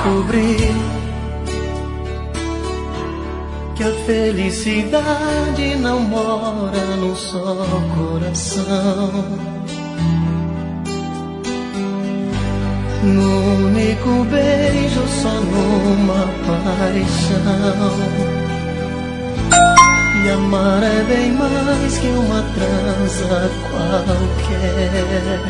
descobri que a felicidade não mora num só coração, num único beijo, só numa paixão. E amar é bem mais que uma transa qualquer.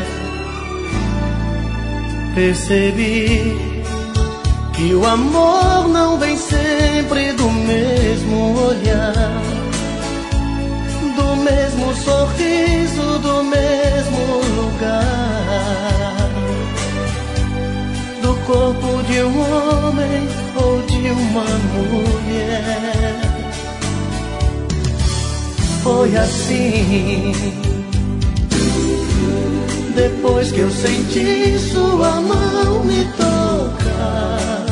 Percebi que o amor não vem sempre do mesmo olhar, do mesmo sorriso, do mesmo lugar, do corpo de um homem ou de uma mulher. Foi assim, depois que eu senti sua mão me tocar,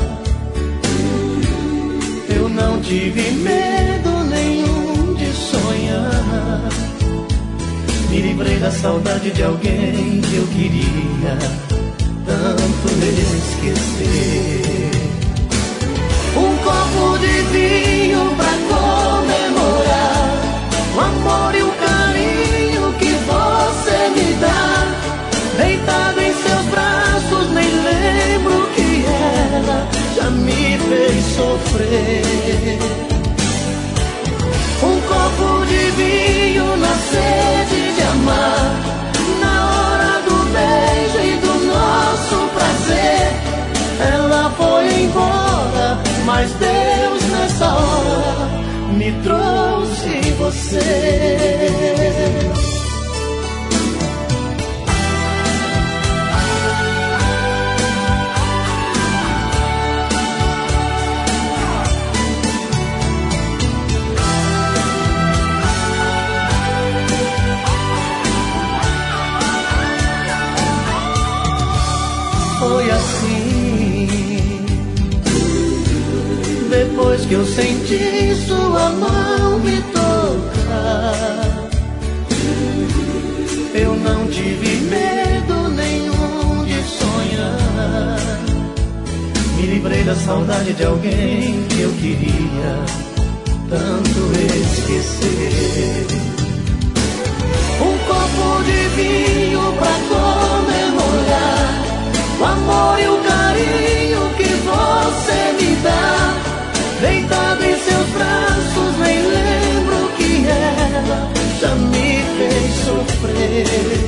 eu não tive medo nenhum de sonhar. Me livrei da saudade de alguém que eu queria tanto esquecer. Um copo de vinho pra comemorar o amor e o carinho que você me dá. Deitado em seus braços, nem lembro que ela já me fez sofrer. Um copo de vinho na sede de amar, na hora do beijo e do nosso prazer. Ela foi embora, mas Deus nessa hora me trouxe você. Foi assim, depois que eu senti sua mão me tocar, eu não tive medo nenhum de sonhar. Me livrei da saudade de alguém que eu queria tanto esquecer. Um copo de vinho pra comemorar o amor e o carinho que você me dá. Deitado em seus braços, nem lembro que ela já me fez sofrer.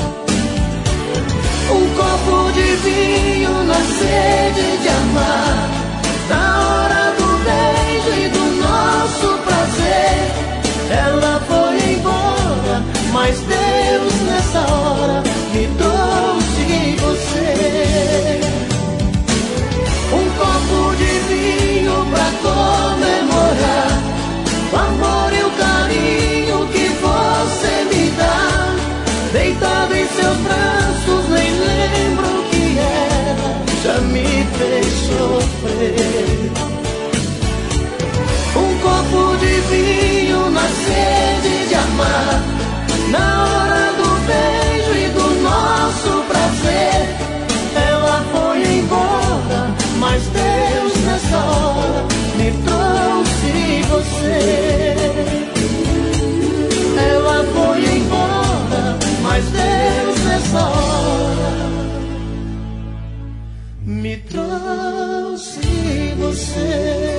Um copo de vinho na sede de amar, na hora do beijo e do nosso prazer. Ela foi embora, mas Deus nessa hora me trouxe você. Um copo de vinho pra comemorar o amor e o carinho que você me dá. Deitado em seus braços, nem lembro que ela já me fez sofrer. Um copo de vinho na sede de amar, na hora do beijo e do nosso prazer. Ela foi embora, mas Deus nessa hora me trouxe você. Ela foi embora, mas Deus nessa hora me trouxe você.